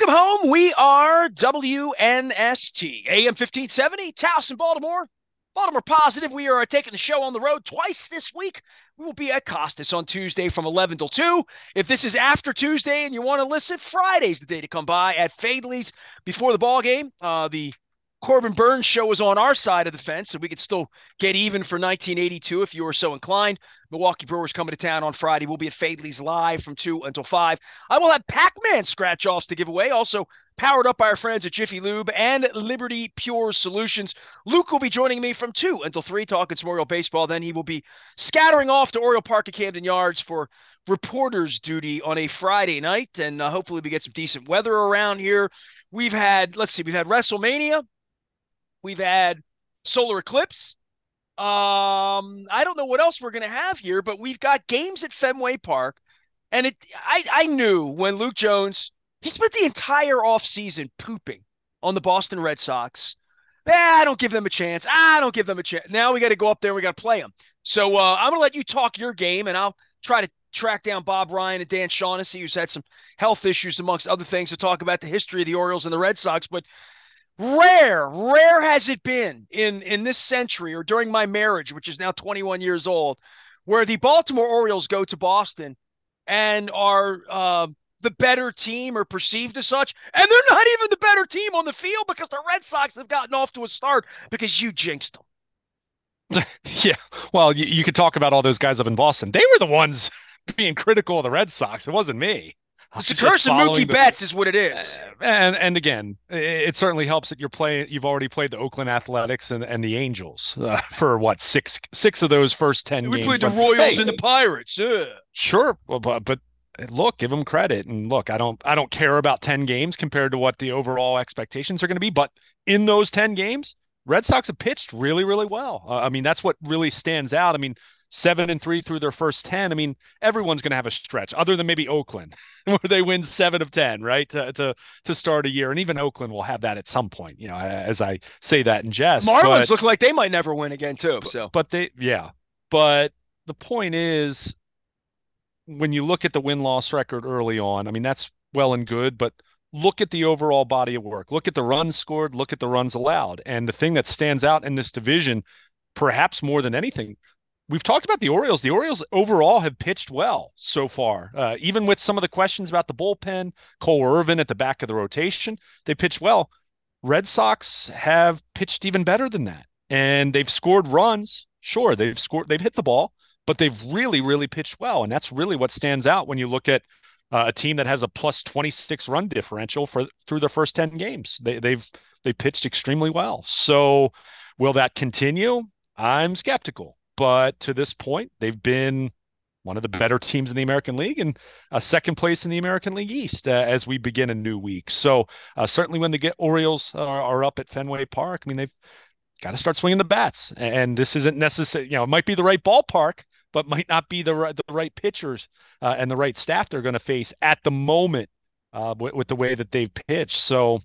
Welcome home. We are WNST, AM 1570, Towson, Baltimore. Baltimore Positive. We are taking the show on the road twice this week. We will be at Costas on Tuesday from 11 till 2. If this is after Tuesday and you want to listen, Friday's the day to come by at Fadley's before the ball game. The Corbin Burns show is on our side of the fence, so we could still get even for 1982 if you were so inclined. Milwaukee Brewers coming to town on Friday. We'll be at Fadley's live from 2 until 5. I will have Pac-Man scratch-offs to give away, also powered up by our friends at Jiffy Lube and Liberty Pure Solutions. Luke will be joining me from 2 until 3 talking some Oriole baseball. Then he will be scattering off to Oriole Park at Camden Yards for reporter's duty on a Friday night, and hopefully we get some decent weather around here. We've had WrestleMania. We've had solar eclipse. I don't know what else we're going to have here, but we've got games at Fenway Park. And I knew when Luke Jones, he spent the entire offseason pooping on the Boston Red Sox. I don't give them a chance. I don't give them a chance. Now we got to go up there. We got to play them. So I'm going to let you talk your game, and I'll try to track down Bob Ryan and Dan Shaughnessy, who's had some health issues, amongst other things, to talk about the history of the Orioles and the Red Sox. But rare has it been in this century or during my marriage, which is now 21 years old, where the Baltimore Orioles go to Boston and are the better team or perceived as such, and they're not even the better team on the field because the Red Sox have gotten off to a start because you jinxed them. Yeah, well, you could talk about all those guys up in Boston. They were the ones being critical of the Red Sox. It wasn't me. I It's was the just curse of following Mookie the Betts is what it is. and again, it certainly helps that you've already played the Oakland Athletics and the Angels for what six of those first 10 We games. played the But Royals hey, and the Pirates. Yeah. sure, but look, give them credit. And look, I don't care about 10 games compared to what the overall expectations are going to be. But in those 10 games, Red Sox have pitched really, really well. I mean, that's what really stands out. I mean, 7-3 through their first 10. I mean, everyone's going to have a stretch other than maybe Oakland, where they win 7 of 10, right? To start a year. And even Oakland will have that at some point, as I say that in The jest. Marlins look like they might never win again, too. So But yeah. But the point is, when you look at the win-loss record early on, I mean, that's well and good, but look at the overall body of work. Look at the runs scored, look at the runs allowed. And the thing that stands out in this division, perhaps more than anything, we've talked about the Orioles. The Orioles overall have pitched well so far. Even with some of the questions about the bullpen, Cole Irvin at the back of the rotation, they pitched well. Red Sox have pitched even better than that. And they've scored runs. Sure, they've hit the ball, but they've really, really pitched well. And that's really what stands out when you look at a team that has a plus 26 run differential through their first 10 games. They pitched extremely well. So will that continue? I'm skeptical. But to this point, they've been one of the better teams in the American League and second place in the American League East as we begin a new week. So certainly when the Orioles are up at Fenway Park, I mean, they've got to start swinging the bats. And this isn't necessary. It might be the right ballpark, but might not be the right pitchers and the right staff they're going to face at the moment with the way that they've pitched. So,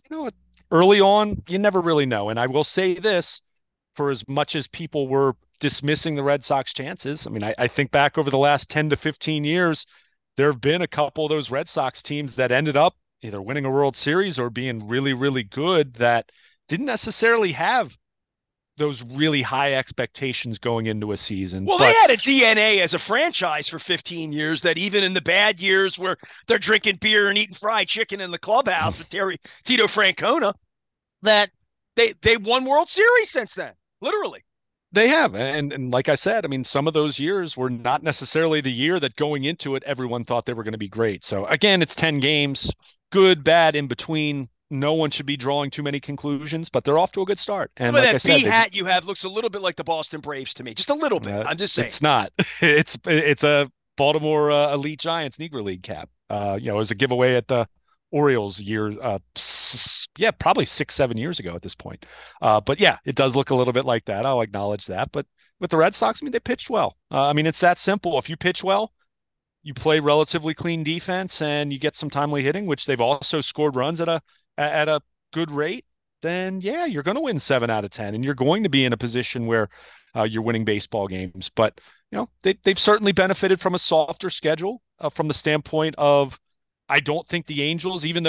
early on, you never really know. And I will say this, for as much as people were dismissing the Red Sox chances, I mean, I think back over the last 10 to 15 years, there have been a couple of those Red Sox teams that ended up either winning a World Series or being really, really good that didn't necessarily have those really high expectations going into a season. well, they But had a DNA as a franchise for 15 years that even in the bad years where they're drinking beer and eating fried chicken in the clubhouse with Tito Francona, that they won World Series since then, literally. they have. And like I said, I mean, some of those years were not necessarily the year that going into it, everyone thought they were going to be great. So again, it's 10 games, good, bad, in between. No one should be drawing too many conclusions, but they're off to a good start. Some And of like I that B said, hat you have looks a little bit like the Boston Braves to me, just a little bit. I'm just saying. it's not. It's a Baltimore Elite Giants Negro League cap. As a giveaway at the Orioles year, yeah, probably 6, 7 years ago at this point. But yeah, it does look a little bit like that. I'll acknowledge that. But with the Red Sox, I mean, they pitched well. I mean, it's that simple. If you pitch well, you play relatively clean defense, and you get some timely hitting, which they've also scored runs at a good rate. Then yeah, you're going to win 7 out of 10, and you're going to be in a position where you're winning baseball games. But they've certainly benefited from a softer schedule from the standpoint of, I don't think the Angels, even though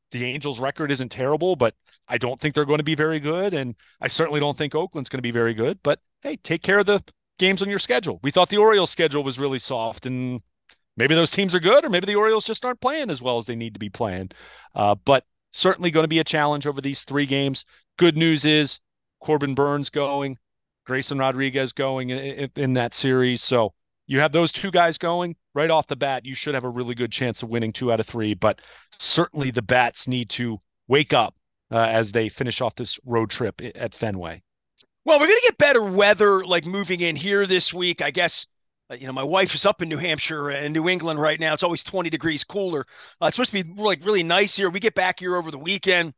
the Angels' record isn't terrible, but I don't think they're going to be very good. And I certainly don't think Oakland's going to be very good. But hey, take care of the games on your schedule. We thought the Orioles' schedule was really soft, and maybe those teams are good, or maybe the Orioles just aren't playing as well as they need to be playing. But certainly going to be a challenge over these 3 games. Good news is Corbin Burns going, Grayson Rodriguez going in that series. So you have those 2 guys going right off the bat. You should have a really good chance of winning 2 out of 3. But certainly the bats need to wake up as they finish off this road trip at Fenway. Well, we're going to get better weather like moving in here this week. I guess, my wife is up in New Hampshire and New England right now. It's always 20 degrees cooler. It's supposed to be like really nice here. We get back here over the weekend.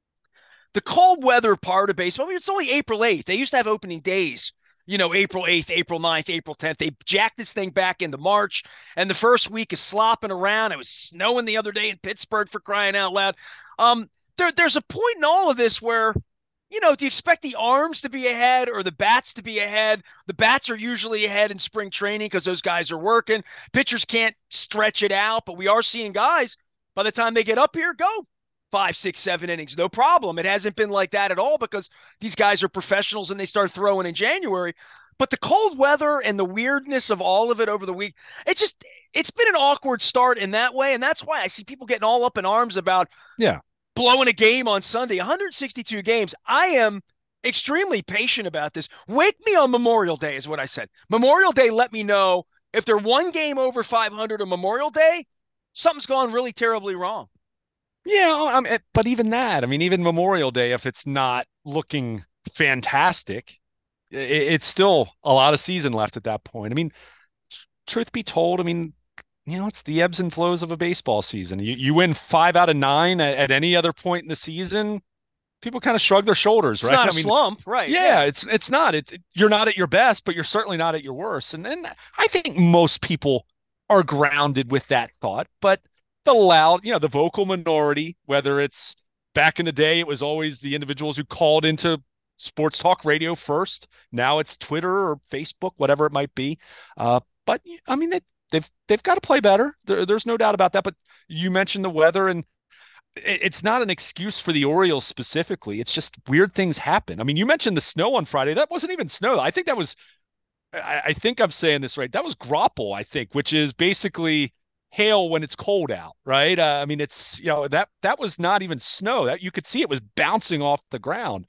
The cold weather part of baseball, I mean, it's only April 8th. They used to have opening days, April 8th, April 9th, April 10th. They jacked this thing back into March, and the first week is slopping around. It was snowing the other day in Pittsburgh, for crying out loud. There's a point in all of this where, do you expect the arms to be ahead or the bats to be ahead? The bats are usually ahead in spring training because those guys are working. Pitchers can't stretch it out, but we are seeing guys, by the time they get up here, go 5, 6, 7 innings, no problem. It hasn't been like that at all because these guys are professionals and they start throwing in January. But the cold weather and the weirdness of all of it over the week, it's been an awkward start in that way. And that's why I see people getting all up in arms about Yeah. blowing a game on Sunday. 162 games. I am extremely patient about this. Wake me on Memorial Day is what I said. Memorial Day, let me know if they're 1 game over 500 on Memorial Day, something's gone really terribly wrong. Yeah, but even that, I mean, even Memorial Day, if it's not looking fantastic, it's still a lot of season left at that point. I mean, truth be told, I mean, it's the ebbs and flows of a baseball season. You win 5 out of 9 at any other point in the season, people kind of shrug their shoulders, It's right? not I a mean, slump, right? yeah, it's not. You're not at your best, but you're certainly not at your worst. And then I think most people are grounded with that thought, but the vocal minority, whether it's back in the day, it was always the individuals who called into sports talk radio first. Now it's Twitter or Facebook, whatever it might be. But I mean, they've got to play better. There's no doubt about that. But you mentioned the weather, and it's not an excuse for the Orioles specifically. It's just weird things happen. I mean, you mentioned the snow on Friday. That wasn't even snow. I think that was, I think I'm saying this right. That was grapple, I think, which is basically hail when it's cold out, right? I mean, it's, that was not even snow. That you could see it was bouncing off the ground.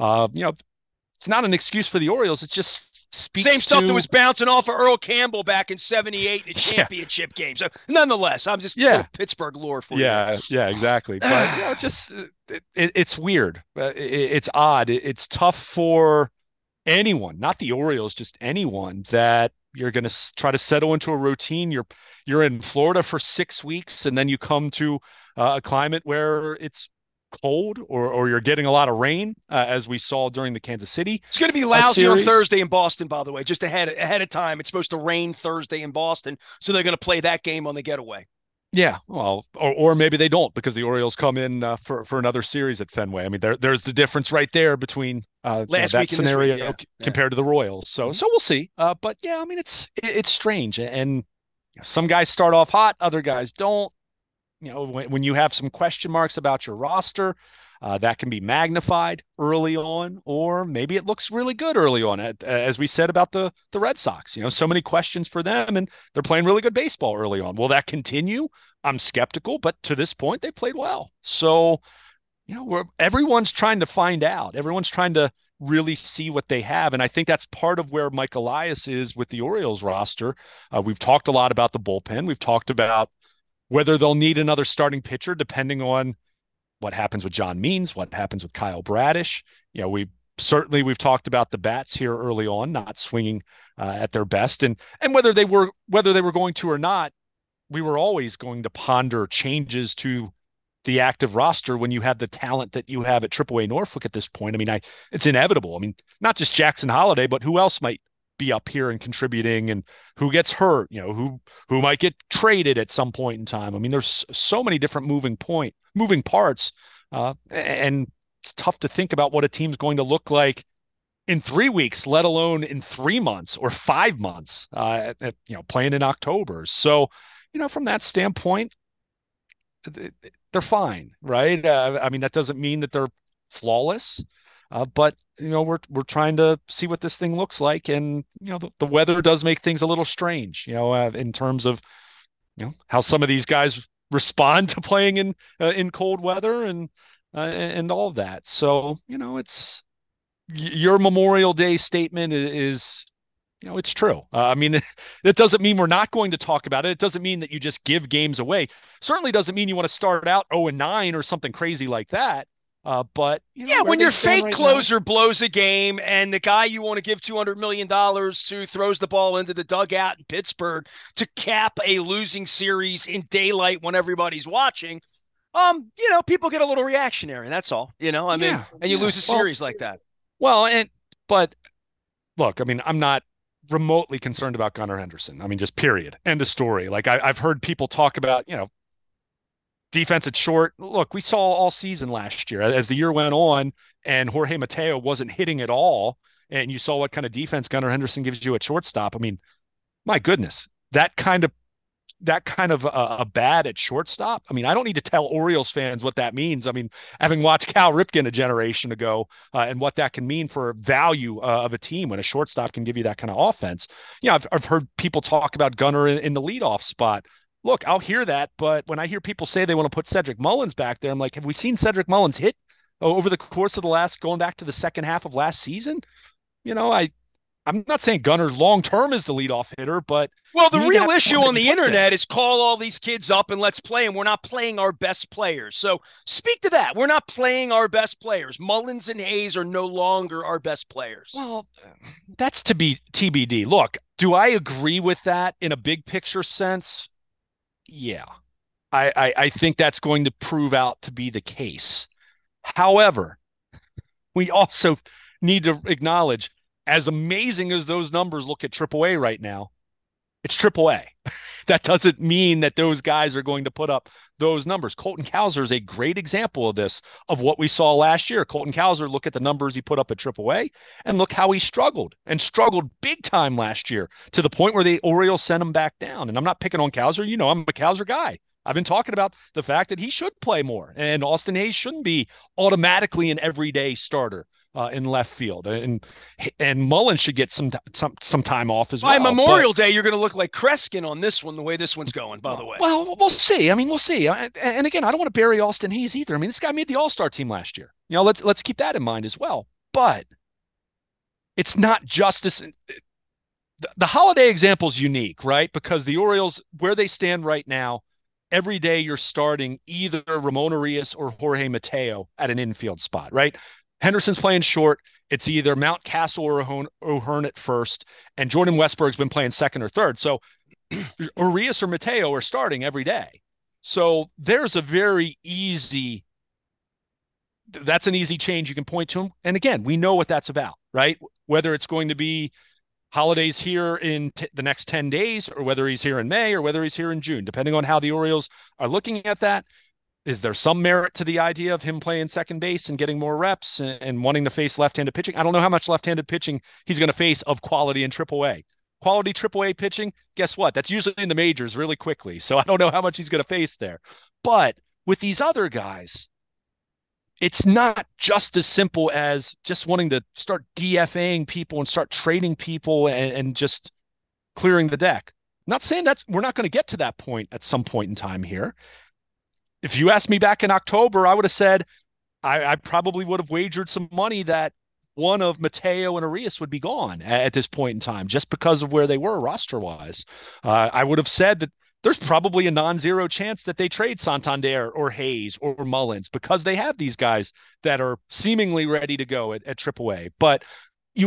It's not an excuse for the Orioles. It just speaks Same stuff to that was bouncing off of Earl Campbell back in '78 in a yeah, championship game. So nonetheless, I'm just yeah, Pittsburgh lore for you. yeah, exactly. But just it's weird. It's odd. It's tough for anyone, not the Orioles, just anyone that you're going to try to settle into a routine. You're in Florida for 6 weeks, and then you come to a climate where it's cold or you're getting a lot of rain, as we saw during the Kansas City It's going to be lousy on series. Thursday in Boston, by the way, just ahead of time. It's supposed to rain Thursday in Boston, so they're going to play that game on the getaway. Yeah, well, or maybe they don't because the Orioles come in for another series at Fenway. I mean, there's the difference right there between Last that week and this week, scenario yeah. compared to the Royals. So Mhm. so we'll see. But yeah, I mean, it's strange, and some guys start off hot, other guys don't. When you have some question marks about your roster, that can be magnified early on, or maybe it looks really good early on. As we said about the Red Sox, so many questions for them, and they're playing really good baseball early on. Will that continue? I'm skeptical, but to this point, they played well. So, everyone's trying to find out. Everyone's trying to really see what they have, and I think that's part of where Mike Elias is with the Orioles roster. We've talked a lot about the bullpen. We've talked about whether they'll need another starting pitcher, depending on what happens with John Means, what happens with Kyle Bradish. We've talked about the bats here early on, not swinging at their best, and whether they were going to or not, we were always going to ponder changes to the active roster when you have the talent that you have at AAA Norfolk at this point. I mean, it's inevitable. I mean, not just Jackson Holliday, but who else might be up here and contributing, and who gets hurt, who might get traded at some point in time. I mean, there's so many different moving parts, and it's tough to think about what a team's going to look like in 3 weeks, let alone in 3 months or 5 months, playing in October. So, from that standpoint, they're fine, right? I mean, that doesn't mean that they're flawless, but we're trying to see what this thing looks like, and the weather does make things a little strange, in terms of how some of these guys respond to playing in cold weather and all of that. So it's your Memorial Day statement is it's true. I mean, it doesn't mean we're not going to talk about it. It doesn't mean that you just give games away. Certainly doesn't mean you want to start out 0-9 or something crazy like that. But Yeah, where when they your stand fake right now. closer blows a game and the guy you want to give $200 million to throws the ball into the dugout in Pittsburgh to cap a losing series in daylight when everybody's watching, people get a little reactionary. That's all. I mean, Yeah, and you yeah. lose a Well, series like that. but look, I mean, I'm not remotely concerned about Gunnar Henderson. I mean, just period. End of story. Like I've heard people talk about, defense at short. Look, we saw all season last year as the year went on and Jorge Mateo wasn't hitting at all. And you saw what kind of defense Gunnar Henderson gives you at shortstop. I mean, my goodness, that kind of a bad at shortstop. I mean, I don't need to tell Orioles fans what that means. I mean, having watched Cal Ripken a generation ago and what that can mean for value of a team when a shortstop can give you that kind of offense. I've heard people talk about Gunnar in the leadoff spot. Look, I'll hear that, but when I hear people say they want to put Cedric Mullins back there, I'm like, have we seen Cedric Mullins hit over the course of going back to the second half of last season? I'm not saying Gunnar long term is the leadoff hitter, but Well, the you need to real have issue on somebody to the put there. internet is call all these kids up and let's play them. We're not playing our best players. So speak to that. We're not playing our best players. Mullins and Hayes are no longer our best players. Well, that's to be TBD. Look, do I agree with that in a big picture sense? Yeah. I think that's going to prove out to be the case. However, we also need to acknowledge, as amazing as those numbers look at AAA right now, it's AAA. That doesn't mean that those guys are going to put up those numbers. Colton Cowser is a great example of this, of what we saw last year. Colton Cowser, look at the numbers he put up at AAA and look how he struggled and struggled big time last year to the point where the Orioles sent him back down. And I'm not picking on Cowser. I'm a Cowser guy. I've been talking about the fact that he should play more and Austin Hayes shouldn't be automatically an everyday starter in left field. And Mullen should get some time off as By well. But Memorial Day, you're going to look like Kreskin on this one, the way this one's going, by the way. well, we'll see. I mean, we'll see. And again, I don't want to bury Austin Hayes either. I mean, this guy made the All-Star team last year. Let's keep that in mind as well. But it's not just this. The holiday example is unique, right? Because the Orioles, where they stand right now, every day you're starting either Ramon Urias or Jorge Mateo at an infield spot, right? Henderson's playing short. It's either Mountcastle or O'Hearn at first, and Jordan Westburg's been playing second or third. So Urias or Mateo are starting every day. So there's a very easy, that's an easy change you can point to him. And again, we know what that's about, right? Whether it's going to be holidays here in the next 10 days, or whether he's here in May, or whether he's here in June, depending on how the Orioles are looking at that. Is there some merit to the idea of him playing second base and getting more reps and wanting to face left-handed pitching? I don't know how much left-handed pitching he's going to face of quality in AAA. Quality AAA pitching, guess what? That's usually in the majors really quickly. So I don't know how much he's going to face there. But with these other guys, it's not just as simple as just wanting to start DFAing people and start trading people and just clearing the deck. I'm not saying we're not going to get to that point at some point in time here. If you asked me back in October, I would have said I probably would have wagered some money that one of Mateo and Arias would be gone at this point in time, just because of where they were roster-wise. I would have said that there's probably a non-zero chance that they trade Santander or Hayes or Mullins because they have these guys that are seemingly ready to go at AAA. But you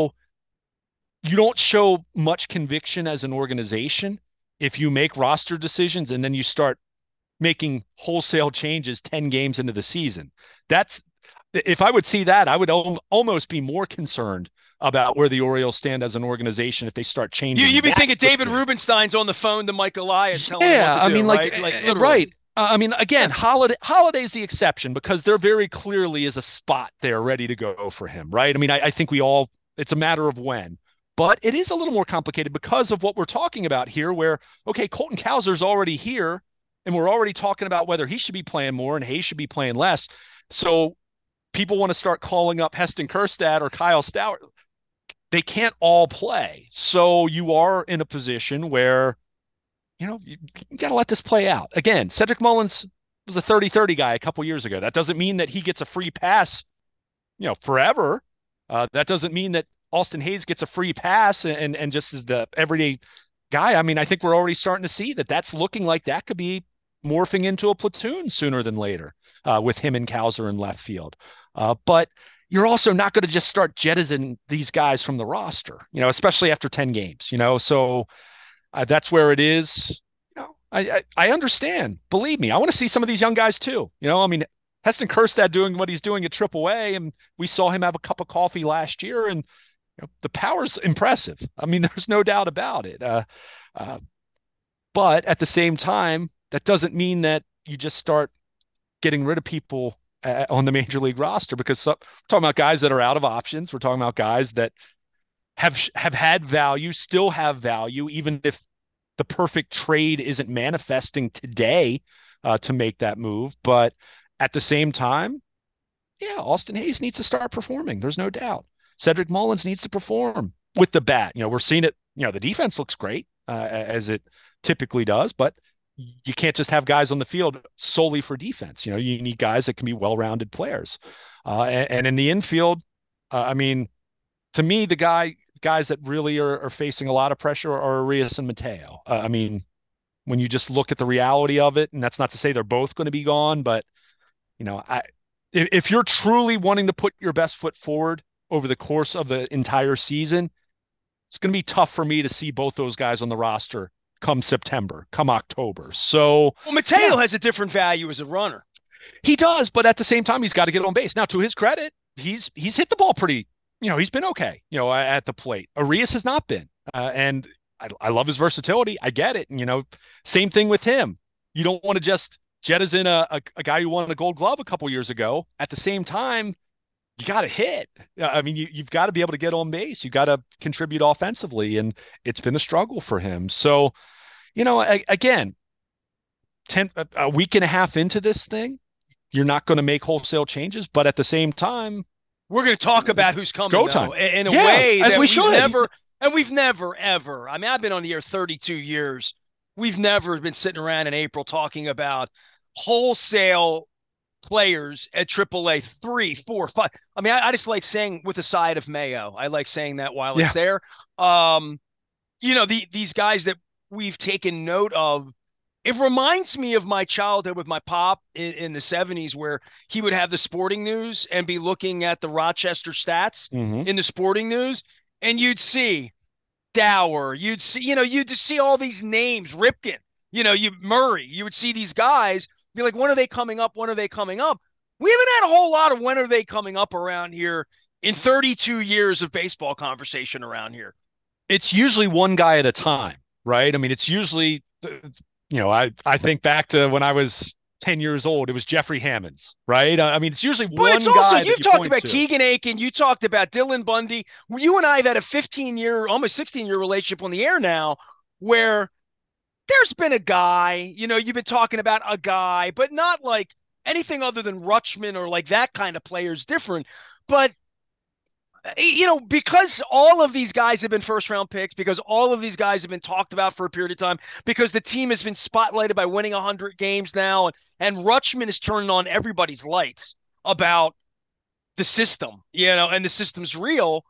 don't show much conviction as an organization if you make roster decisions and then you start making wholesale changes 10 games into the season. If I would see that, I would almost be more concerned about where the Orioles stand as an organization if they start changing. You'd be thinking quickly. David Rubenstein's on the phone to Mike Elias telling him Yeah, what to I do, mean, right? right. I mean, again, Holiday's the exception because there very clearly is a spot there ready to go for him, right? I mean, I think it's a matter of when. But it is a little more complicated because of what we're talking about here, where, okay, Colton Cowser's already here and we're already talking about whether he should be playing more and Hayes should be playing less. So people want to start calling up Heston Kjerstad or Kyle Stowers. They can't all play. So you are in a position where, you got to let this play out. Again, Cedric Mullins was a 30-30 guy a couple years ago. That doesn't mean that he gets a free pass, forever. That doesn't mean that Austin Hayes gets a free pass and just is the everyday guy. I mean, I think we're already starting to see that that's looking like that could be morphing into a platoon sooner than later, with him and Cowser in left field. But you're also not going to just start jettisoning these guys from the roster, especially after 10 games, so that's where it is. I understand. Believe me, I want to see some of these young guys too. I mean, Heston Kjerstad doing what he's doing at AAA, and we saw him have a cup of coffee last year, and the power's impressive. I mean, there's no doubt about it. But at the same time, that doesn't mean that you just start getting rid of people on the major league roster, because we're talking about guys that are out of options. We're talking about guys that have had value, still have value, even if the perfect trade isn't manifesting today to make that move. But at the same time, yeah, Austin Hayes needs to start performing. There's no doubt. Cedric Mullins needs to perform with the bat. We're seeing it. The defense looks great, as it typically does, but you can't just have guys on the field solely for defense. You need guys that can be well-rounded players. And in the infield, I mean, to me, the guys that really are facing a lot of pressure are Arias and Mateo. I mean, when you just look at the reality of it, and that's not to say they're both going to be gone, but if you're truly wanting to put your best foot forward over the course of the entire season, it's going to be tough for me to see both those guys on the roster come September, come October. So, well, Mateo has a different value as a runner. He does, but at the same time, he's got to get on base. Now, to his credit, he's hit the ball pretty. He's been okay. At the plate. Arias has not been, and I love his versatility. I get it. And, same thing with him. You don't want to just jettison a guy who won a Gold Glove a couple years ago. At the same time, you got to hit. I mean, you've got to be able to get on base. You got to contribute offensively, and it's been a struggle for him. So, again, a week and a half into this thing, you're not going to make wholesale changes, but at the same time, we're going to talk about who's coming go time in a way that we've never ever. I mean, I've been on the air 32 years. We've never been sitting around in April talking about wholesale players at AAA 3, 4, 5. I mean, I just like saying with a side of mayo. I like saying that while it's there. These guys that we've taken note of. It reminds me of my childhood with my pop in the 70s, where he would have the sporting news and be looking at the Rochester stats in the sporting news, and you'd see Dower, you'd just see all these names, Ripken, Murray, you would see these guys, be like, when are they coming up? When are they coming up? We haven't had a whole lot of when are they coming up around here in 32 years of baseball conversation around here. It's usually one guy at a time, right? I mean, it's usually, I think back to when I was 10 years old, it was Jeffrey Hammonds, right? I mean, it's usually one guy. But it's also, you've talked about Keegan Aiken, you talked about Dylan Bundy. You and I have had a 15-year, almost 16-year relationship on the air now, where there's been a guy, you've been talking about a guy, but not like anything other than Rutschman or like that kind of player is different. But, because all of these guys have been first-round picks, because all of these guys have been talked about for a period of time, because the team has been spotlighted by winning 100 games now, and Rutschman is turning on everybody's lights about the system, and the system's real.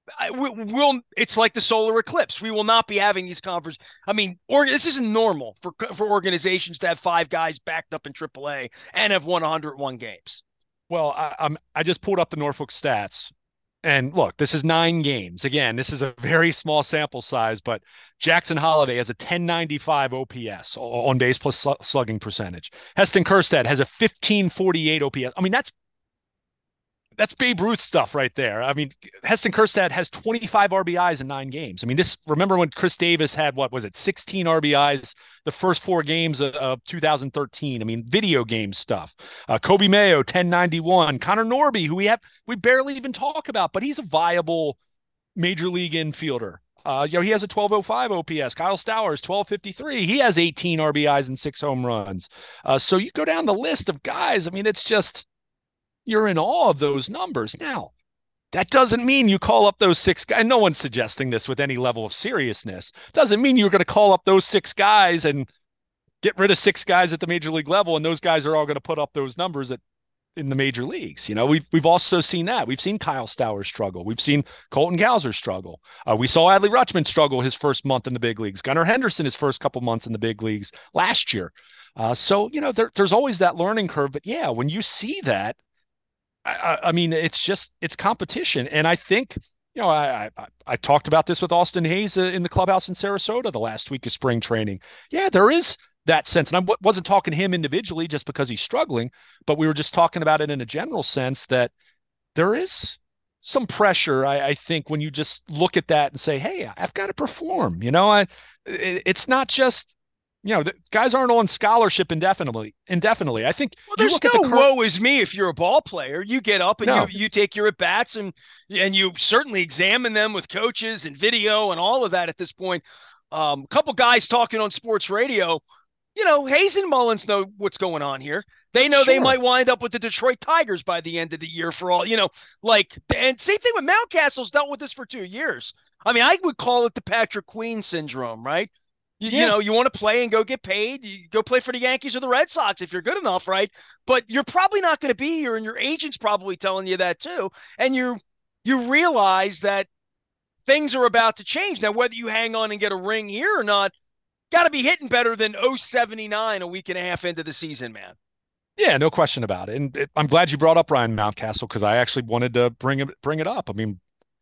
It's like the solar eclipse. We will not be having these conferences. I mean, this isn't normal for organizations to have 5 guys backed up in AAA and have won 101 games. Well, I just pulled up the Norfolk stats, and look, this is 9 games. Again, this is a very small sample size, but Jackson Holliday has a 1095 OPS, on base plus slugging percentage. Heston Kjerstad has a 1548 OPS. I mean, that's Babe Ruth stuff right there. I mean, Heston Kjerstad has 25 RBIs in 9 games. I mean, remember when Chris Davis had, 16 RBIs the first 4 games of 2013? I mean, video game stuff. Kobe Mayo, 1091. Connor Norby, who we barely even talk about, but he's a viable major league infielder. He has a 1205 OPS. Kyle Stowers, 1253. He has 18 RBIs and 6 home runs. So you go down the list of guys. I mean, it's just, you're in awe of those numbers. Now, that doesn't mean you call up those 6 guys. No one's suggesting this with any level of seriousness. Doesn't mean you're going to call up those 6 guys and get rid of 6 guys at the major league level, and those guys are all going to put up those numbers in the major leagues. We've also seen that. We've seen Kyle Stowers struggle. We've seen Colton Cowser struggle. We saw Adley Rutschman struggle his first month in the big leagues. Gunnar Henderson his first couple months in the big leagues last year. So there's always that learning curve. But yeah, when you see that, I mean, it's competition, and I think. I talked about this with Austin Hayes in the clubhouse in Sarasota the last week of spring training. Yeah, there is that sense. And I wasn't talking to him individually just because he's struggling, but we were just talking about it in a general sense that there is some pressure, I think, when you just look at that and say, hey, I've got to perform. It's not just, the guys aren't on scholarship indefinitely. I think well, there's no woe is me if you're a ball player. You get up and you take your at-bats and you certainly examine them with coaches and video and all of that at this point. A couple guys talking on sports radio, Hayes and Mullins know what's going on here. They know they might wind up with the Detroit Tigers by the end of the year for all, and same thing with Mountcastle's dealt with this for 2 years. I mean, I would call it the Patrick Queen syndrome, right? You want to play and go get paid. You go play for the Yankees or the Red Sox if you're good enough, right? But you're probably not going to be here, and your agent's probably telling you that too. And you realize that things are about to change. Now, whether you hang on and get a ring here or not, got to be hitting better than 079 a week and a half into the season, man. Yeah, no question about it. And I'm glad you brought up Ryan Mountcastle because I actually wanted to bring it up. I mean,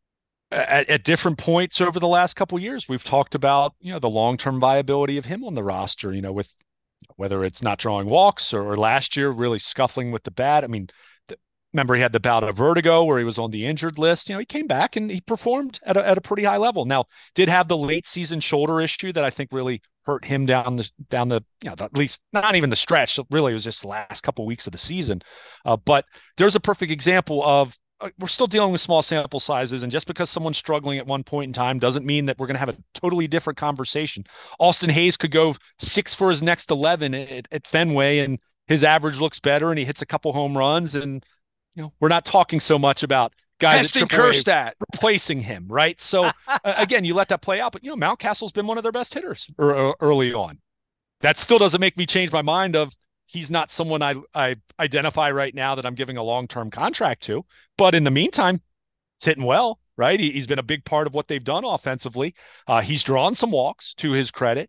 at different points over the last couple of years, we've talked about, the long-term viability of him on the roster, with whether it's not drawing walks or last year really scuffling with the bat. I mean, remember he had the bout of vertigo where he was on the injured list. He came back and he performed at a pretty high level. Now, did have the late season shoulder issue that I think really hurt him down the at least not even the stretch. Really, it was just the last couple of weeks of the season. But there's a perfect example of we're still dealing with small sample sizes, and just because someone's struggling at one point in time doesn't mean that we're going to have a totally different conversation. Austin Hayes could go 6 for his next 11 at Fenway, and his average looks better, and he hits a couple home runs, and we're not talking so much about guys at AAA replacing him, right? So again, you let that play out, but Mountcastle's been one of their best hitters early on. That still doesn't make me change my mind of he's not someone I identify right now that I'm giving a long-term contract to. But in the meantime, it's hitting well, right? He's been a big part of what they've done offensively. He's drawn some walks to his credit.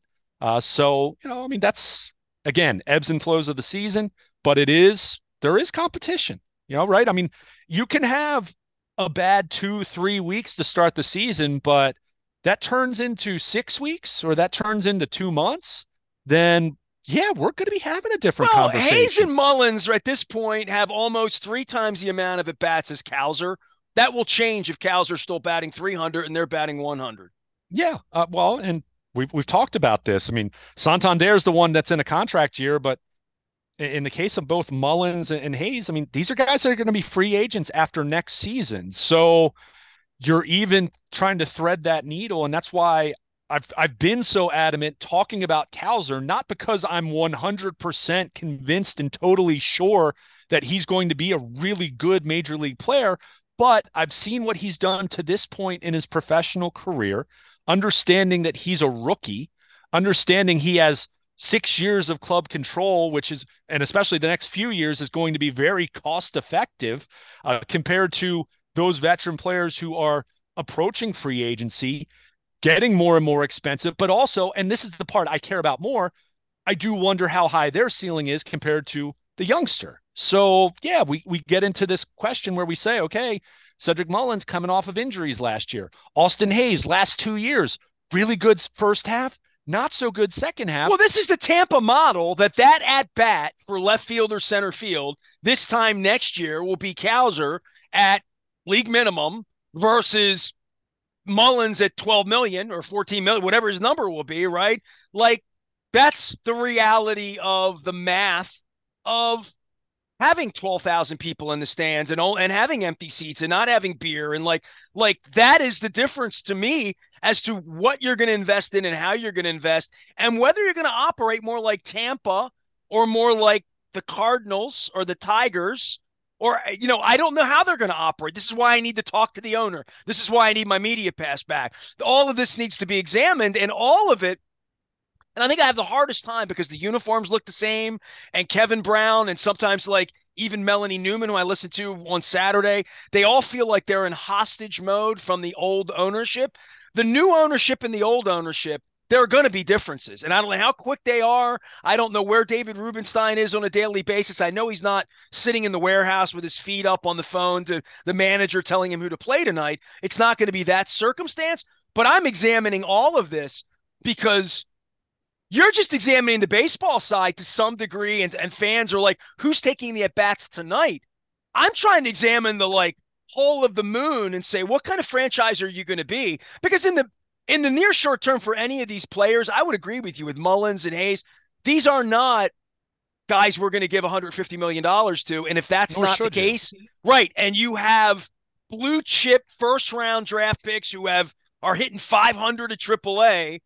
So, I mean, that's, again, ebbs and flows of the season, but there is competition, right? I mean, you can have a bad 2-3 weeks to start the season, but that turns into 6 weeks or that turns into 2 months, then yeah, we're going to be having a different conversation. Hayes and Mullins at this point have almost 3 times the amount of at-bats as Cowser. That will change if Cowser's still batting 300 and they're batting 100. Yeah, well, and we've talked about this. I mean, Santander's the one that's in a contract year, but in the case of both Mullins and Hayes, I mean, these are guys that are going to be free agents after next season. So you're even trying to thread that needle, and that's why I've been so adamant talking about Cowser, not because I'm 100% convinced and totally sure that he's going to be a really good major league player, but I've seen what he's done to this point in his professional career, understanding that he's a rookie, understanding he has 6 years of club control, which is, and especially the next few years, is going to be very cost effective compared to those veteran players who are approaching free agency, getting more and more expensive, but also, and this is the part I care about more, I do wonder how high their ceiling is compared to the youngster. So yeah, we get into this question where we say, okay, Cedric Mullins coming off of injuries last year. Austin Hayes, last 2 years, really good first half, not so good second half. Well, this is the Tampa model that at-bat for left field or center field this time next year will be Cowser at league minimum versus Mullins at 12 million or 14 million, whatever his number will be, right? Like, that's the reality of the math of having 12,000 people in the stands and having empty seats and not having beer. And like that is the difference to me. as to what you're going to invest in and how you're going to invest, and whether you're going to operate more like Tampa or more like the Cardinals or the Tigers. Or, I don't know how they're going to operate. This is why I need to talk to the owner. This is why I need my media pass back. All of this needs to be examined, and all of it. And I think I have the hardest time because the uniforms look the same, and Kevin Brown, and sometimes like even Melanie Newman, who I listened to on Saturday, they all feel like they're in hostage mode from the old ownership. The new ownership and the old ownership, there are going to be differences. And I don't know how quick they are. I don't know where David Rubenstein is on a daily basis. I know he's not sitting in the warehouse with his feet up on the phone to the manager telling him who to play tonight. It's not going to be that circumstance. But I'm examining all of this because you're just examining the baseball side to some degree, and fans are like, who's taking the at-bats tonight? I'm trying to examine the like whole of the moon and say, what kind of franchise are you going to be? Because in the near short term for any of these players, I would agree with you with Mullins and Hayes. These are not guys we're going to give $150 million to. And if that's Nor not the should you. case, right, and you have blue chip first round draft picks who are hitting 500 at AAA,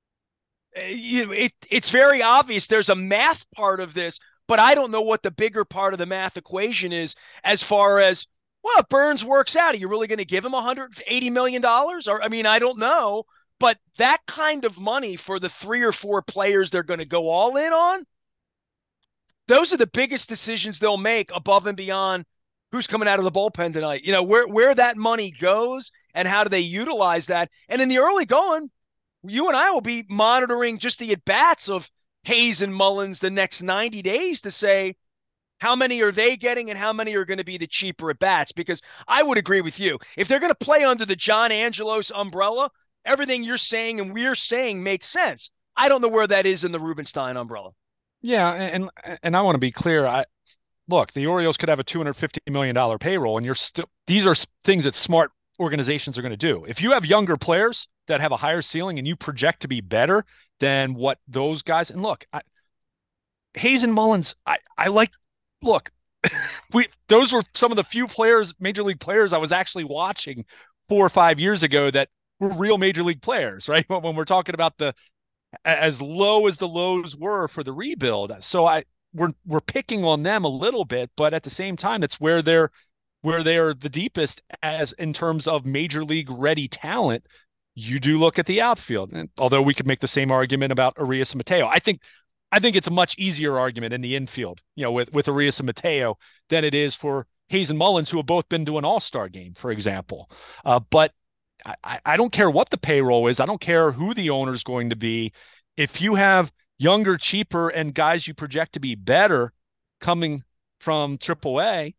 it's very obvious there's a math part of this, but I don't know what the bigger part of the math equation is as far as, well, if Burns works out, are you really going to give him $180 million? Or, I mean, I don't know. But that kind of money for the 3 or 4 players they're going to go all in on, those are the biggest decisions they'll make above and beyond who's coming out of the bullpen tonight. Where that money goes and how do they utilize that. And in the early going, you and I will be monitoring just the at-bats of Hayes and Mullins the next 90 days to say how many are they getting and how many are going to be the cheaper at-bats. Because I would agree with you. If they're going to play under the John Angelos umbrella, everything you're saying and we're saying makes sense. I don't know where that is in the Rubenstein umbrella. Yeah, and I want to be clear. Look, the Orioles could have a $250 million payroll, and these are things that smart organizations are going to do. If you have younger players that have a higher ceiling and you project to be better than what those guys, and look, Hayes and Mullins, I like, look, those were some of the few players, major league players I was actually watching 4 or 5 years ago that were real major league players, right? When we're talking about as low as the lows were for the rebuild. So we're picking on them a little bit, but at the same time, that's where they're the deepest as in terms of major league ready talent. You do look at the outfield, and although we could make the same argument about Arias and Mateo, I think it's a much easier argument in the infield, with Arias and Mateo than it is for Hayes and Mullins, who have both been to an All-Star game, for example. But I don't care what the payroll is. I don't care who the owner is going to be. If you have younger, cheaper, and guys you project to be better coming from AAA,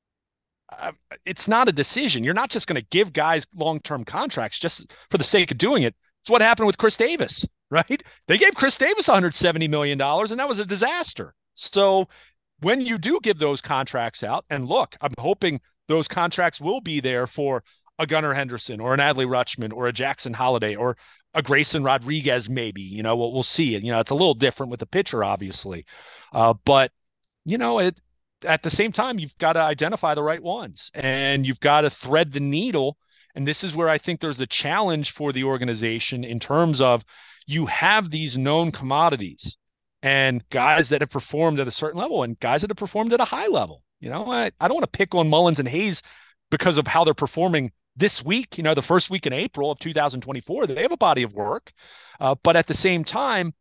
it's not a decision. You're not just going to give guys long-term contracts just for the sake of doing it. It's what happened with Chris Davis, right? They gave Chris Davis $170 million, and that was a disaster. So when you do give those contracts out, and look, I'm hoping those contracts will be there for a Gunnar Henderson or an Adley Rutschman or a Jackson Holiday or a Grayson Rodriguez, maybe. We'll see it. It's a little different with the pitcher, obviously. But at the same time, you've got to identify the right ones and you've got to thread the needle. And this is where I think there's a challenge for the organization in terms of you have these known commodities and guys that have performed at a certain level and guys that have performed at a high level. I don't want to pick on Mullins and Hayes because of how they're performing this week, the first week in April of 2024. They have a body of work. But at the same time,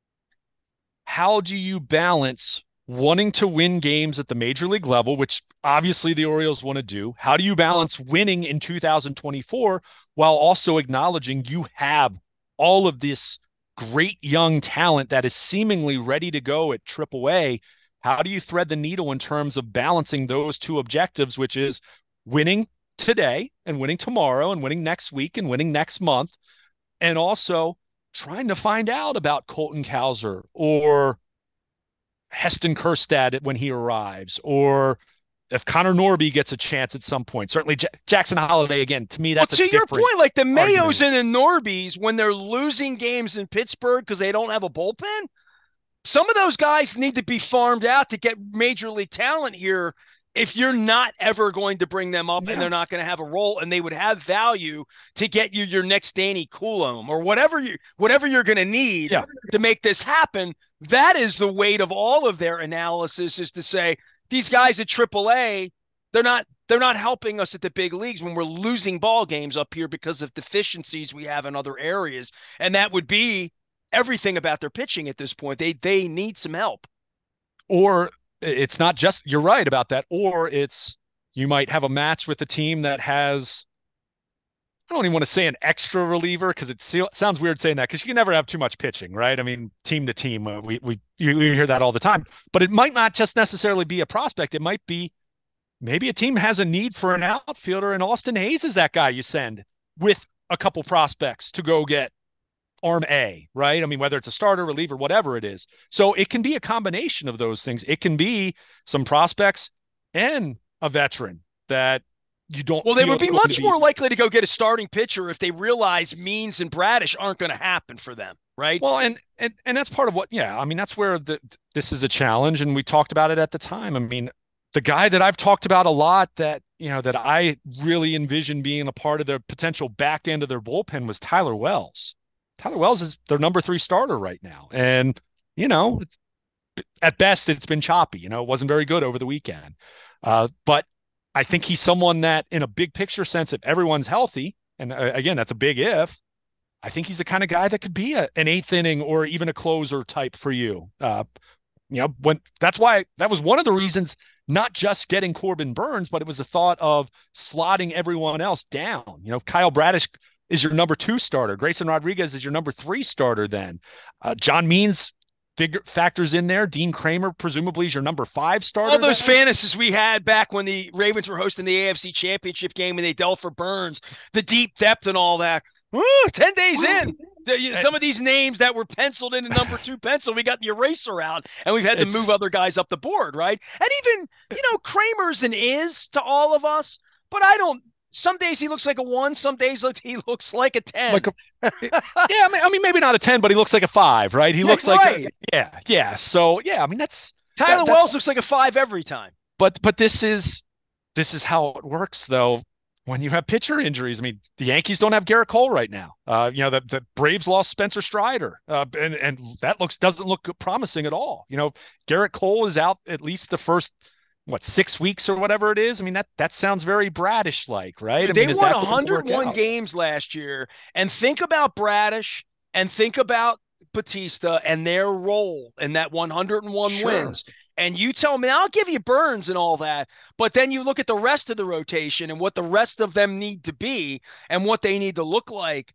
how do you balance wanting to win games at the major league level, which obviously the Orioles want to do? How do you balance winning in 2024 while also acknowledging you have all of this great young talent that is seemingly ready to go at AAA? How do you thread the needle in terms of balancing those two objectives, which is winning today and winning tomorrow and winning next week and winning next month, and also trying to find out about Colton Cowser or Heston Kjerstad when he arrives, or if Connor Norby gets a chance at some point. Certainly Jackson Holiday, again, to me, that's to your point, like the Mayos argument. and the Norbys, when they're losing games in Pittsburgh because they don't have a bullpen, some of those guys need to be farmed out to get major league talent here if you're not ever going to bring them up and Yeah. they're not going to have a role and they would have value to get you your next Danny Coulomb or whatever you're going to need Yeah. to make this happen, that is the weight of all of their analysis is to say these guys at AAA, they're not helping us at the big leagues when we're losing ball games up here because of deficiencies we have in other areas. And that would be everything about their pitching at this point. They need some help. Or it's not just, you're right about that. Or it's, you might have a match with a team that has, I don't even want to say an extra reliever because it sounds weird saying that because you can never have too much pitching, right? I mean, team to team, you hear that all the time. But it might not just necessarily be a prospect. It might be maybe a team has a need for an outfielder, and Austin Hayes is that guy you send with a couple prospects to go get arm A, right? I mean, whether it's a starter, reliever, whatever it is. So it can be a combination of those things. It can be some prospects and a veteran that you don't Well, they feel would is be going to much be. more likely to go get a starting pitcher if they realize Means and Bradish aren't going to happen for them, right? Well, and that's part of what, yeah, I mean, that's where this is a challenge, and we talked about it at the time. I mean, the guy that I've talked about a lot that, that I really envision being a part of the potential back end of their bullpen was Tyler Wells. Tyler Wells is their number 3 starter right now. And, it's at best it's been choppy, it wasn't very good over the weekend. But I think he's someone that in a big picture sense, if everyone's healthy, and again, that's a big if, I think he's the kind of guy that could be an 8th inning or even a closer type for you. When that's why that was one of the reasons, not just getting Corbin Burnes, but it was the thought of slotting everyone else down. Kyle Bradish is your number 2 starter. Grayson Rodriguez is your number 3 starter. Then John Means factors in there. Dean Kramer presumably is your number 5 starter. All those then. fantasies we had back when the Ravens were hosting the AFC Championship game and they dealt for Burnes, the deep depth and all that. 10 days in, some of these names that were penciled in number 2 pencil, we got the eraser out and we've had to move other guys up the board, right? And even, Kramer's an is to all of us, but I don't. Some days he looks like a 1. Some days he looks like a 10. Yeah, I mean, maybe not a 10, but he looks like a 5, right? He looks right. like yeah. So yeah, I mean that's Tyler Wells looks like a 5 every time. But this is how it works though. When you have pitcher injuries, I mean, the Yankees don't have Garrett Cole right now. The Braves lost Spencer Strider, and that doesn't look promising at all. Garrett Cole is out at least the first 6 weeks or whatever it is. I mean, that sounds very Bradish like, right? Dude, I mean, they is won that going to work 101 out? games last year, and think about Bradish and think about Batista and their role in that 101 Sure. wins. And you tell me, I'll give you Burnes and all that, but then you look at the rest of the rotation and what the rest of them need to be and what they need to look like.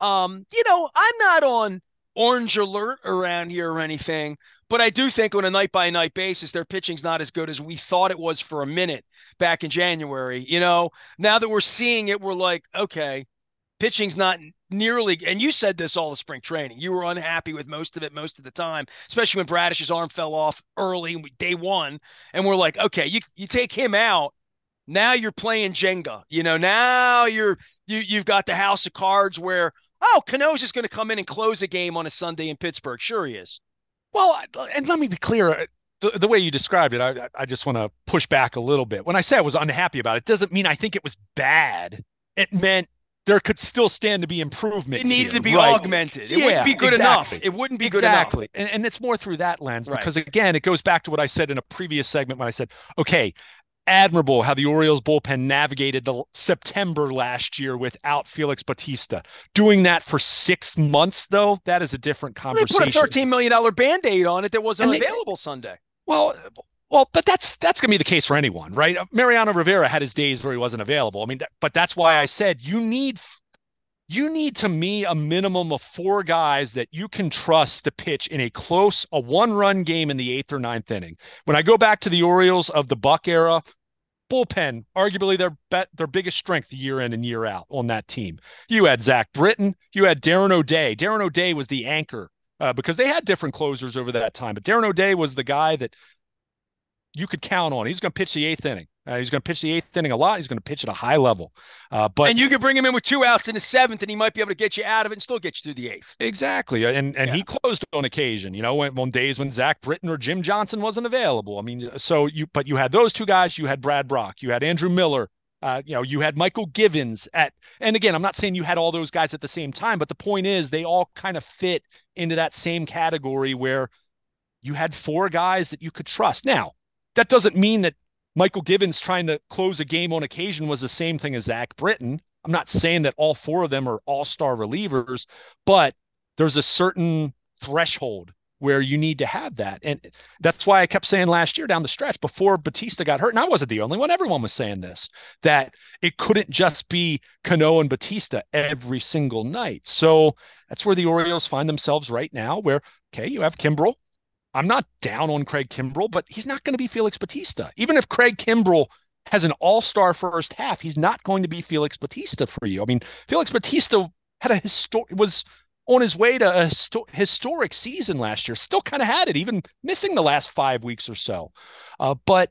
I'm not on orange alert around here or anything, but I do think on a night by night basis, their pitching's not as good as we thought it was for a minute back in January. Now that we're seeing it, we're like, okay, pitching's not nearly, and you said this all the spring training. You were unhappy with most of it most of the time, especially when Bradish's arm fell off early, day 1. And we're like, okay, you take him out. Now you're playing Jenga. Now you've got the house of cards where, oh, Cano's just going to come in and close a game on a Sunday in Pittsburgh. Sure he is. Well, and let me be clear. The way you described it, I just want to push back a little bit. When I say I was unhappy about it, doesn't mean I think it was bad. It meant there could still stand to be improvement. It needed here, to be right? augmented. It wouldn't be good enough. It wouldn't be good enough. Exactly. And it's more through that lens Right. because, again, it goes back to what I said in a previous segment when I said, okay, admirable how the Orioles bullpen navigated the September last year without Felix Bautista. Doing that for 6 months, though, that is a different conversation. They put a $13 million Band-Aid on it that wasn't available Sunday. Well, but that's going to be the case for anyone, right? Mariano Rivera had his days where he wasn't available. I mean, but that's why I said you need to me a minimum of 4 guys that you can trust to pitch in a 1-run game in the 8th or 9th inning. When I go back to the Orioles of the Buck era, bullpen, arguably their biggest strength year in and year out on that team. You had Zach Britton, you had Darren O'Day. Darren O'Day was the anchor because they had different closers over that time, but Darren O'Day was the guy that you could count on. He's going to pitch the 8th inning. He's going to pitch the eighth inning a lot. He's going to pitch at a high level. But And you can bring him in with 2 outs in the seventh, and he might be able to get you out of it and still get you through the eighth. exactly, and Yeah. he closed on occasion. On days when Zach Britton or Jim Johnson wasn't available. I mean, but you had those two guys. You had Brad Brock. You had Andrew Miller. You had Michael Givens and again, I'm not saying you had all those guys at the same time, but the point is they all kind of fit into that same category where you had four guys that you could trust. Now, that doesn't mean that Michael Givens trying to close a game on occasion was the same thing as Zach Britton. I'm not saying that all four of them are all-star relievers, but there's a certain threshold where you need to have that. And that's why I kept saying last year down the stretch before Batista got hurt, and I wasn't the only one, everyone was saying this, that it couldn't just be Cano and Batista every single night. So that's where the Orioles find themselves right now, where, okay, you have Kimbrel. I'm not down on Craig Kimbrel, but he's not going to be Felix Batista. Even if Craig Kimbrel has an all-star first half, he's not going to be Felix Batista for you. I mean, Felix Batista had was on his way to a historic season last year. Still kind of had it, even missing the last 5 weeks or so. But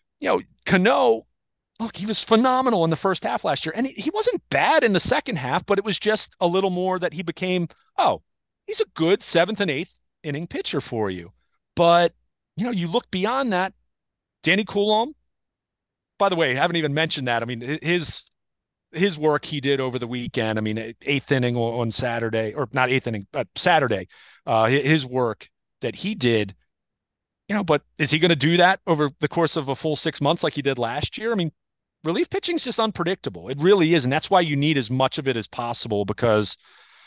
Cano, look, he was phenomenal in the first half last year, and he wasn't bad in the second half, but it was just a little more that he became, oh, he's a good seventh and eighth inning pitcher for you. But, you look beyond that. Danny Coulombe, by the way, I haven't even mentioned that. I mean, his work he did over the weekend. I mean, eighth inning on Saturday, or not eighth inning, but Saturday, his work that he did, but is he going to do that over the course of a full 6 months like he did last year? I mean, relief pitching is just unpredictable. It really is. And that's why you need as much of it as possible, because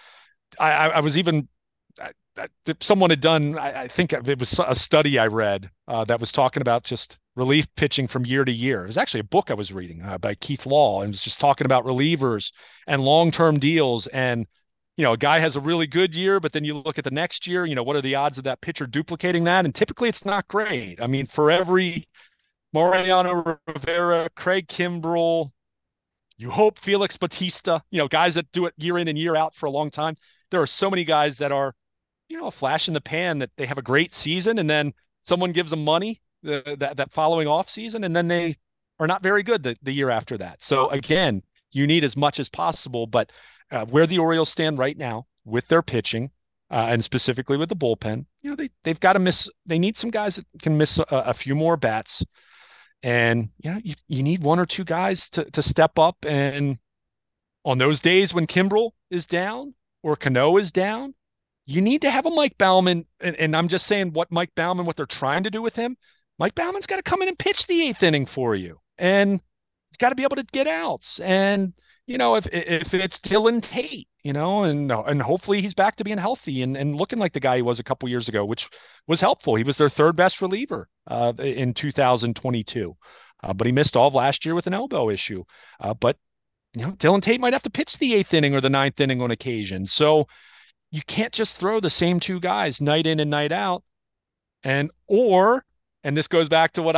I was even someone had done, I think it was a study I read that was talking about just relief pitching from year to year. It was actually a book I was reading by Keith Law, and it was just talking about relievers and long-term deals. And, a guy has a really good year, but then you look at the next year, what are the odds of that pitcher duplicating that? And typically it's not great. I mean, for every Mariano Rivera, Craig Kimbrel, you hope Felix Batista, guys that do it year in and year out for a long time. There are so many guys that are, a flash in the pan, that they have a great season and then someone gives them money that following off season, and then they are not very good the year after that. So again, you need as much as possible, but where the Orioles stand right now with their pitching and specifically with the bullpen, they've got to miss. They need some guys that can miss a few more bats, and you need one or two guys to step up. And on those days when Kimbrel is down or Cano is down, you need to have a Mike Baumann, and I'm just saying what they're trying to do with him. Mike Baumann's got to come in and pitch the eighth inning for you, and he's got to be able to get outs. And if it's Dylan Tate, and hopefully he's back to being healthy and looking like the guy he was a couple years ago, which was helpful. He was their third best reliever in 2022, but he missed all of last year with an elbow issue. But Dylan Tate might have to pitch the eighth inning or the ninth inning on occasion. So you can't just throw the same two guys night in and night out. And this goes back to what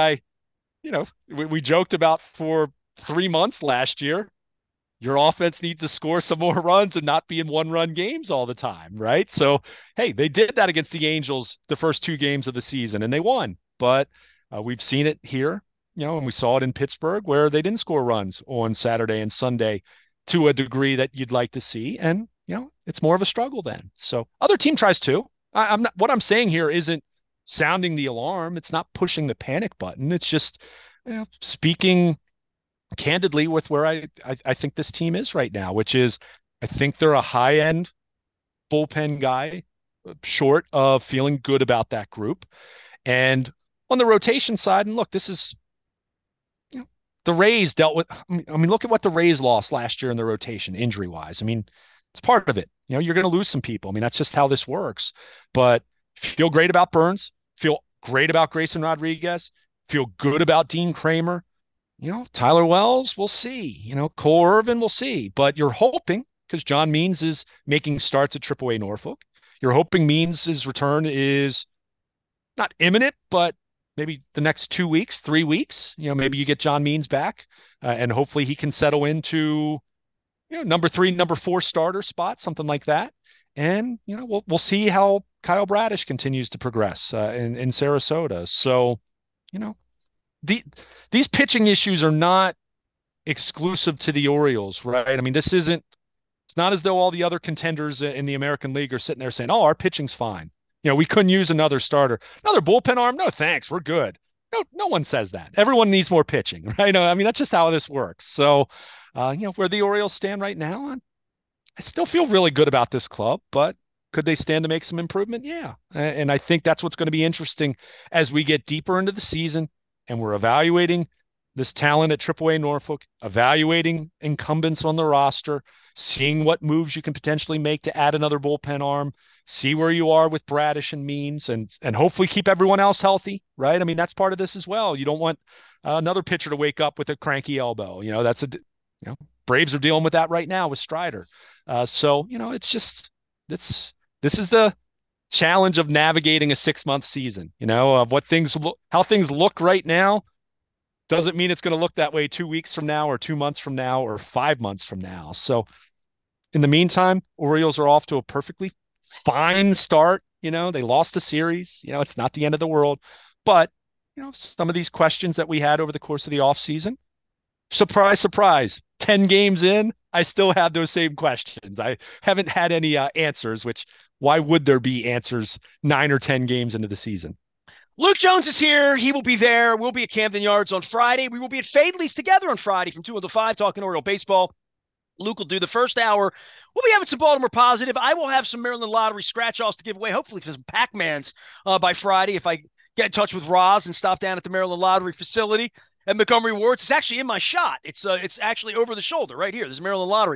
we joked about for 3 months last year. Your offense needs to score some more runs and not be in one-run games all the time, right? So, hey, they did that against the Angels the first 2 games of the season, and they won. But we've seen it here, and we saw it in Pittsburgh where they didn't score runs on Saturday and Sunday to a degree that you'd like to see. And it's more of a struggle then. So other team tries to. I'm not. What I'm saying here isn't sounding the alarm. It's not pushing the panic button. It's just speaking candidly with where I think this team is right now, which is I think they're a high-end bullpen guy, short of feeling good about that group. And on the rotation side, and look, this is the Rays dealt with. I mean, look at what the Rays lost last year in the rotation, injury-wise. I mean, it's part of it. You're going to lose some people. I mean, that's just how this works. But feel great about Burns. Feel great about Grayson Rodriguez. Feel good about Dean Kramer. Tyler Wells, we'll see. Cole Irvin, we'll see. But you're hoping, because John Means is making starts at AAA Norfolk, you're hoping Means' return is not imminent, but maybe the next 2 weeks, 3 weeks. Maybe you get John Means back, and hopefully he can settle into number 3, number 4 starter spot, something like that. And, we'll see how Kyle Bradish continues to progress in Sarasota. So, the these pitching issues are not exclusive to the Orioles, right? I mean, it's not as though all the other contenders in the American League are sitting there saying, "Oh, our pitching's fine. We couldn't use another starter, another bullpen arm. No, thanks, we're good." No, no one says that. Everyone needs more pitching, right? I mean, that's just how this works. So, where the Orioles stand right now, I still feel really good about this club, but could they stand to make some improvement? Yeah. And I think that's what's going to be interesting as we get deeper into the season and we're evaluating this talent at AAA Norfolk, evaluating incumbents on the roster, seeing what moves you can potentially make to add another bullpen arm, see where you are with Bradish and Means, and hopefully keep everyone else healthy, right? I mean, that's part of this as well. You don't want another pitcher to wake up with a cranky elbow. Braves are dealing with that right now with Strider. So it's just this is the challenge of navigating a 6 month season. Of how things look right now doesn't mean it's going to look that way 2 weeks from now or 2 months from now or 5 months from now. So in the meantime, Orioles are off to a perfectly fine start. They lost a series. It's not the end of the world, but some of these questions that we had over the course of the offseason, surprise, surprise, 10 games in, I still have those same questions. I haven't had any answers, which why would there be answers 9 or 10 games into the season? Luke Jones is here. He will be there. We'll be at Camden Yards on Friday. We will be at Fadley's together on Friday from 2 until 5 talking Oriole baseball. Luke will do the first hour. We'll be having some Baltimore positive. I will have some Maryland Lottery scratch-offs to give away, hopefully for some Pac-Mans by Friday if I get in touch with Roz and stop down at the Maryland Lottery facility at Montgomery Wards. It's actually in my shot. It's actually over the shoulder right here. There's a Maryland Lottery.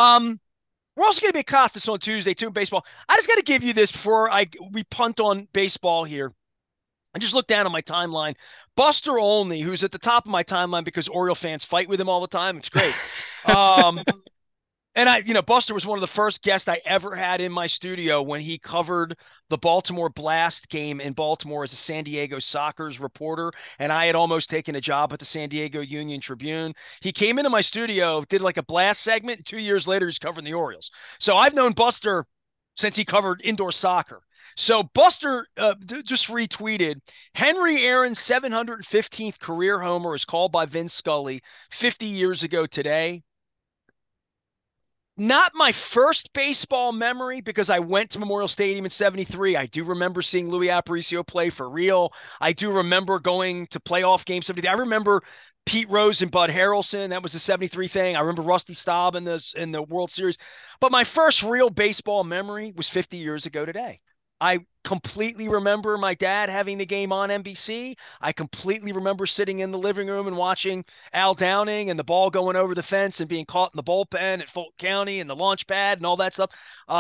We're also going to be at Costas on Tuesday, too, in baseball. I just got to give you this before we punt on baseball here. I just looked down on my timeline. Buster Olney, who's at the top of my timeline because Oriole fans fight with him all the time. It's great. And Buster was one of the first guests I ever had in my studio when he covered the Baltimore Blast game in Baltimore as a San Diego Sockers reporter. And I had almost taken a job at the San Diego Union Tribune. He came into my studio, did like a Blast segment. And 2 years later, he's covering the Orioles. So I've known Buster since he covered indoor soccer. So Buster just retweeted, Henry Aaron's 715th career homer is called by Vin Scully 50 years ago today. Not my first baseball memory because I went to Memorial Stadium in 73. I do remember seeing Louis Aparicio play for real. I do remember going to playoff games 73. I remember Pete Rose and Bud Harrelson. That was the 73 thing. I remember Rusty Staub in the World Series. But my first real baseball memory was 50 years ago today. I completely remember my dad having the game on NBC. I completely remember sitting in the living room and watching Al Downing and the ball going over the fence and being caught in the bullpen at Fulton County and the launch pad and all that stuff.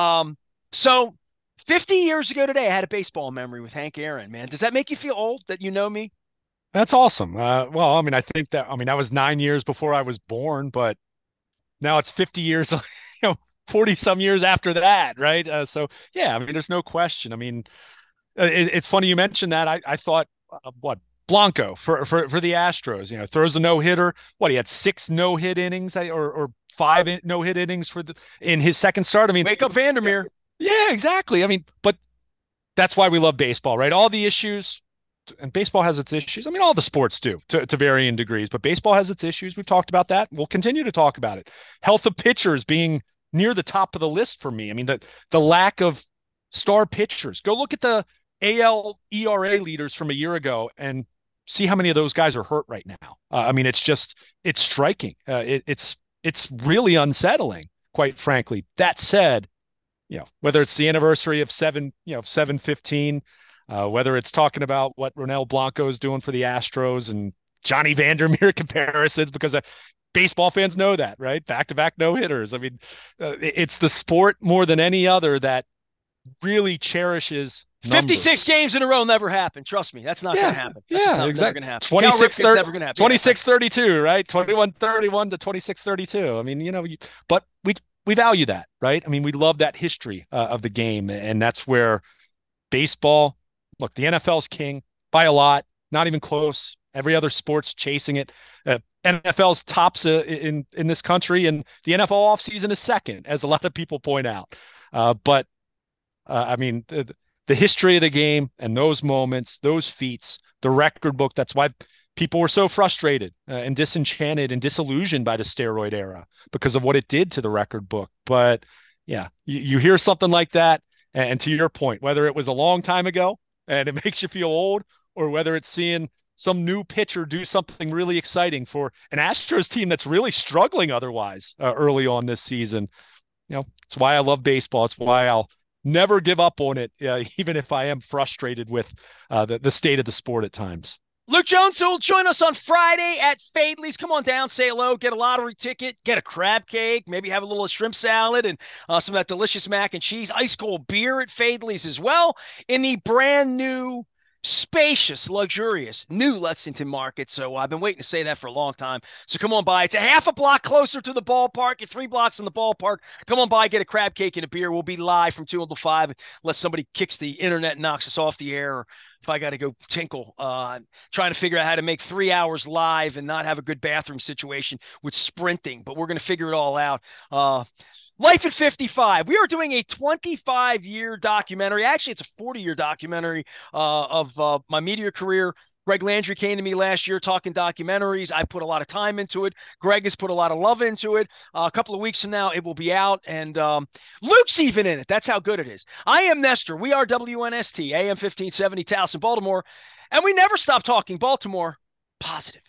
So 50 years ago today, I had a baseball memory with Hank Aaron, man. Does that make you feel old that you know me? That's awesome. Well, I mean, that was 9 years before I was born, but now it's 50 years, 40 some years after that, right? So yeah, I mean, there's no question. I mean, it's funny you mentioned that. I thought, what, Blanco for the Astros, throws a no hitter. What, he had 6 no-hit innings or 5 no-hit innings in his second start. I mean, Wake up Vandermeer. Yeah, exactly. I mean, but that's why we love baseball, right? All the issues, and baseball has its issues. I mean, all the sports do to varying degrees, but baseball has its issues. We've talked about that. We'll continue to talk about it. Health of pitchers being near the top of the list for me. I mean, the lack of star pitchers. Go look at the AL ERA leaders from a year ago and see how many of those guys are hurt right now. I mean, it's striking. It's really unsettling, quite frankly. That said, whether it's the anniversary of 715, whether it's talking about what Ronel Blanco is doing for the Astros and Johnny Vandermeer comparisons, because baseball fans know that, right? Back-to-back no-hitters. I mean, it's the sport more than any other that really cherishes numbers. 56 games in a row never happened. Trust me, that's not going to happen. That's exactly. Never going to happen. 26-32, right? 21-31 to 26-32. I mean, but we value that, right? I mean, we love that history of the game, and that's where baseball. Look, the NFL's king by a lot, not even close. Every other sport's chasing it. NFL's tops in this country, and the NFL offseason is second, as a lot of people point out. But I mean, the history of the game and those moments, those feats, the record book. That's why people were so frustrated and disenchanted and disillusioned by the steroid era because of what it did to the record book. But yeah, you hear something like that, and to your point, whether it was a long time ago and it makes you feel old, or whether it's seeing some new pitcher do something really exciting for an Astros team that's really struggling otherwise early on this season. It's why I love baseball. It's why I'll never give up on it, even if I am frustrated with the state of the sport at times. Luke Jones will join us on Friday at Fadley's. Come on down, say hello, get a lottery ticket, get a crab cake, maybe have a little shrimp salad and some of that delicious mac and cheese, ice cold beer at Fadley's as well in the brand new, spacious, luxurious new Lexington Market. So I've been waiting to say that for a long time. So come on by. It's a half a block closer to the ballpark. You're 3 blocks in the ballpark. Come on by, get a crab cake and a beer. We'll be live from 2 until 5 unless somebody kicks the internet and knocks us off the air, or if I got to go tinkle, trying to figure out how to make 3 hours live and not have a good bathroom situation with sprinting. But we're going to figure it all out. Life at 55. We are doing a 25-year documentary. Actually, it's a 40-year documentary of my media career. Greg Landry came to me last year talking documentaries. I put a lot of time into it. Greg has put a lot of love into it. A couple of weeks from now, it will be out, and Luke's even in it. That's how good it is. I am Nestor. We are WNST, AM 1570, Towson, Baltimore, and we never stop talking Baltimore positive.